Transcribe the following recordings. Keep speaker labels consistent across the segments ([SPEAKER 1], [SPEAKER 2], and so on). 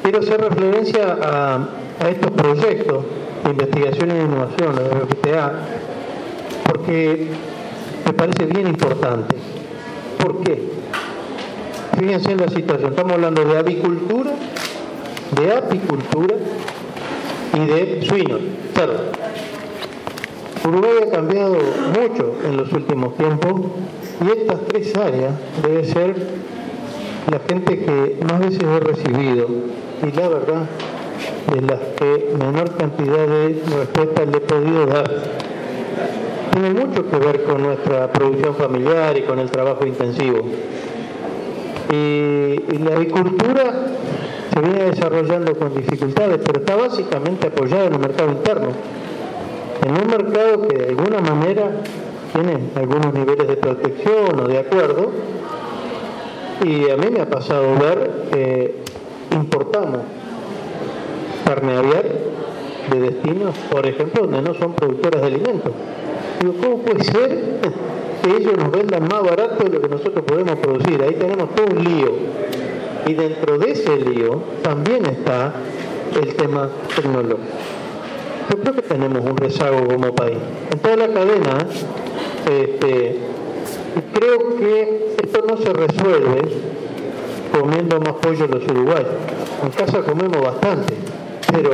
[SPEAKER 1] quiero hacer referencia a estos proyectos de investigación e innovación, la BPTA, porque me parece bien importante. ¿Por qué? Fíjense en la situación, estamos hablando de avicultura, de apicultura y de suinos, cerdo. Uruguay ha cambiado mucho en los últimos tiempos y estas tres áreas debe ser la gente que más veces he recibido y la verdad de las que menor cantidad de respuestas le he podido dar. Tiene mucho que ver con nuestra producción familiar y con el trabajo intensivo. Y la agricultura se viene desarrollando con dificultades, pero está básicamente apoyada en el mercado interno, en un mercado que de alguna manera tiene algunos niveles de protección o de acuerdo, y a mí me ha pasado ver que importamos carne aviar de destinos, por ejemplo, donde no son productoras de alimentos. Digo, ¿cómo puede ser que ellos nos vendan más barato de lo que nosotros podemos producir? Ahí tenemos todo un lío. Y dentro de ese lío también está el tema tecnológico. Yo creo que tenemos un rezago como país. En toda la cadena, creo que esto no se resuelve comiendo más pollo los uruguayos. En casa comemos bastante, pero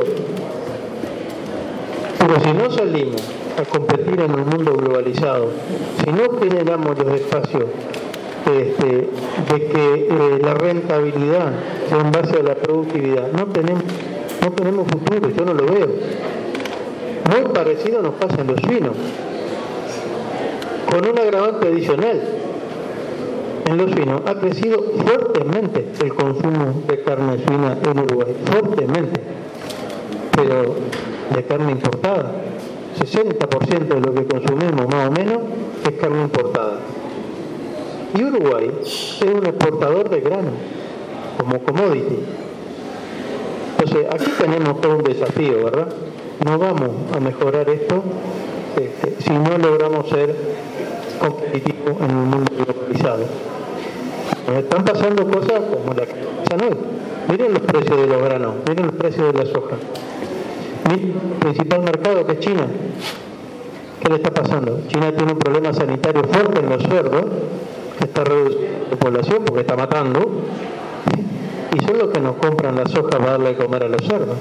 [SPEAKER 1] si no salimos a competir en un mundo globalizado, si no generamos los espacios de que la rentabilidad sea en base a la productividad, no tenemos futuro, yo no lo veo. Muy parecido nos pasa en los suinos, con un agravante adicional. En los suinos ha crecido fuertemente el consumo de carne suina en Uruguay, fuertemente, pero de carne importada. 60% de lo que consumimos más o menos es carne importada. Y Uruguay es un exportador de grano como commodity. Entonces aquí tenemos todo un desafío, ¿verdad? No vamos a mejorar esto si no logramos ser competitivos en un mundo globalizado. Nos están pasando cosas como la que pasan hoy. Miren los precios de los granos, miren los precios de la soja. Miren el principal mercado que es China. ¿Qué le está pasando? China tiene un problema sanitario fuerte en los cerdos, que está reduciendo la población porque está matando, y son los que nos compran la soja para darle de comer a los cerdos.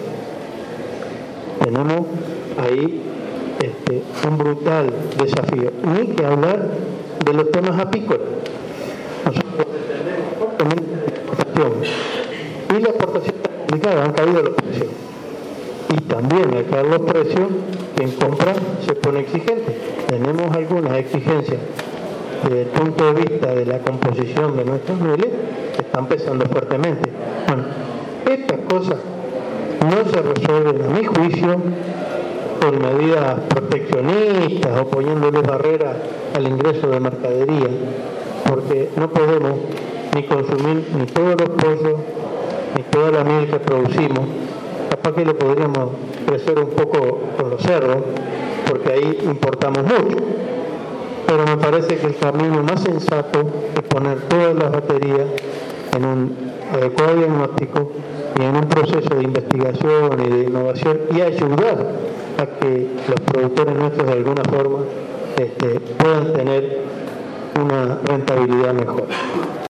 [SPEAKER 1] Tenemos ahí un brutal desafío. Ni que hablar de los temas apícolas. Nosotros tenemos fuertemente la exportación. Y la exportación está complicada, han caído los precios. Y también al caer los precios, quien compra se pone exigente. Tenemos algunas exigencias desde el punto de vista de la composición de nuestros mieles que están pesando fuertemente. Bueno, estas cosas no se resuelven, a mi juicio, con medidas proteccionistas o poniéndole barreras al ingreso de mercadería, porque no podemos ni consumir ni todos los pollos, ni toda la miel que producimos. Capaz que lo podríamos crecer un poco con los cerdos, porque ahí importamos mucho. Pero me parece que el camino más sensato es poner todas las baterías en un adecuado diagnóstico y en un proceso de investigación y de innovación y ayudar a que los productores nuestros de alguna forma puedan tener una rentabilidad mejor.